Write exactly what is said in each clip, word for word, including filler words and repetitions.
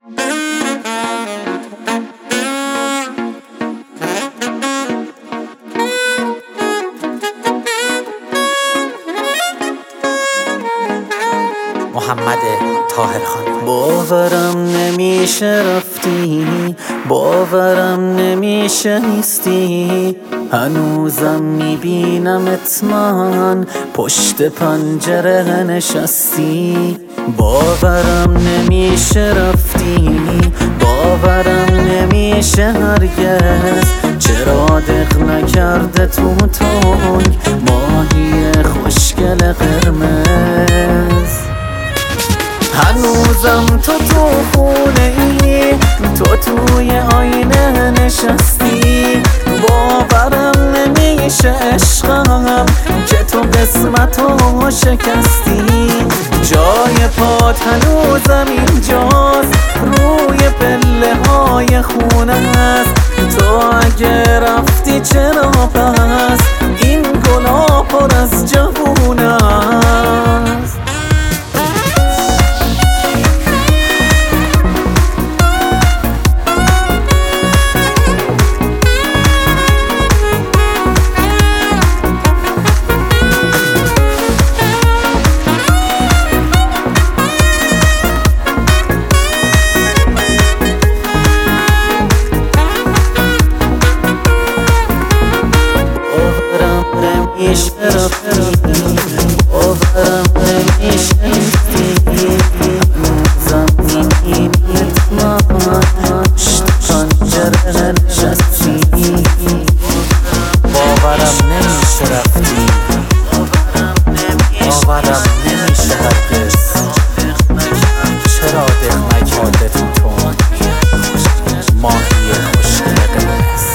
محمد طاهرخانی. باورم نمیشه رفتی، باورم نمیشه نیستی، هنوزم میبینمت من پشت پنجره نشستی. باورم نمیشه رفتی، باورم نمیشه هرگز، چرا دق نکرده تو تنگ ماهی خوشگل قرمز. هنوزم تو تو خونه ای، تو توی آینه نشستی، باورم نمیشه عشقم که تو قسمتو شکستی. جای پات هنوزم اینجاست، روی پله های خونه است، تو اگه رفتی چرا پس این گلا پر از جوونه است. نمیشه رفتی، باورم نمیشه نیستی، هنوزم میبینیت من پشت پنجره نشستی. باورم نمیشه رفتی، باورم نمیشه هرگز، چرا دق نکرده تو تنگ ماهی خوشگل قرمز.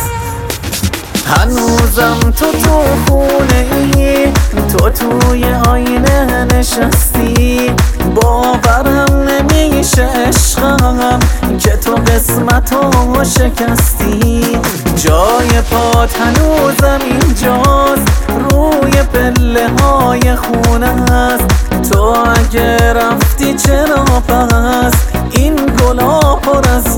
هنوزم تو تو خونه ای، تو توی آینه نشستی، باورم نمیشه عشقم که تو قسمتو شکستی. جای پات هنوزم اینجاست، روی پله های خونه است، تو اگه رفتی چرا پس این گلا پر از